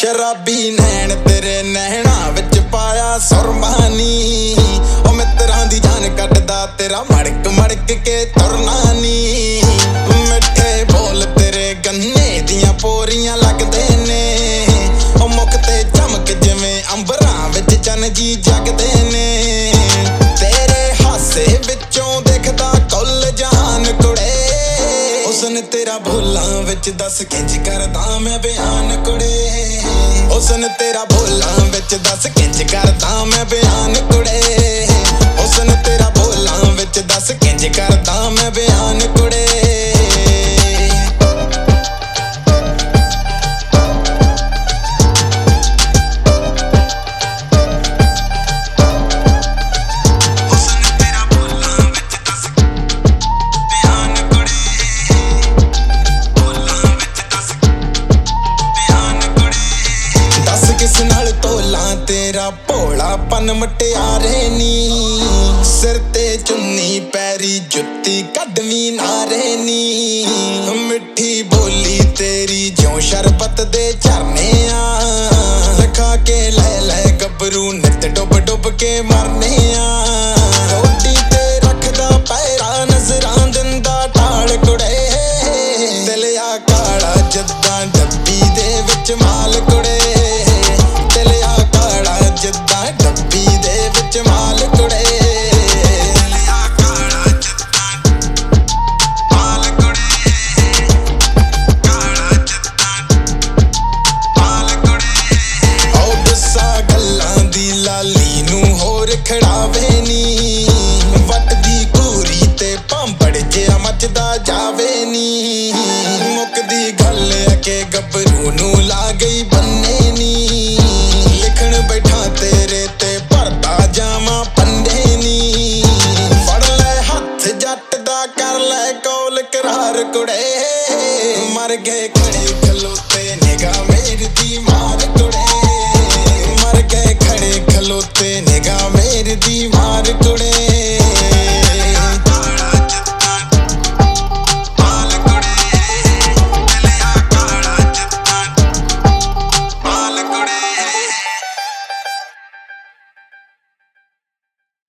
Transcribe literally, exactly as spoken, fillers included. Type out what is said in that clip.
शराबी नैन तेरे नैना विच पाया सुरमानी ओ मित्रां दी जान कटदा तेरा मड़क मड़क के तुरना नी मिठे बोल तेरे गन्ने दियां पोरियां लगदे ने ओ मुख ते चमक जिवें अंबरां विच चन जी जगदे ने तेरे हासे विचों दिखदा कुल जहान कुड़े उसने तेरा भोलां विच दस किंज करदा मैं बयान कुड़े उसने तेरा भोलां विच दस किंज करदा मैं बयान कुड़े उसने तेरा भोलां विच दस किंज करदा मैं बयान कुड़े किस नाल तोला तेरा भोलापन मटियारे नी सिर ते चुन्नी पैरी जुत्ती कदमी नारे नी मिठी बोली तेरी ज्यों शरबत दे झरने आ लखा के ले ले गबरू नित डुब डुब के मरने आ रोटी ते रखदा पैरा नजरां दिंदा ढाल कुड़े दिलिया काला जद्दां डब्बी दे विच माल कुड़े खड़ावे नी वटदी घूरी ते भांबड़ जिहा मचदा जावे नी मुकदी गल के गबरू नू ला गई बन्ने नी लिखण बैठा तेरे ते भरदा जावां पन्ने नी फड़ ले हथ जट दा कर ले कौल करार कुड़े मर गए खड़े खलोते निगाह मेरी दी मार कुड़े मर गए खड़े खलोते निगाह मेरी दी मार कुड़े।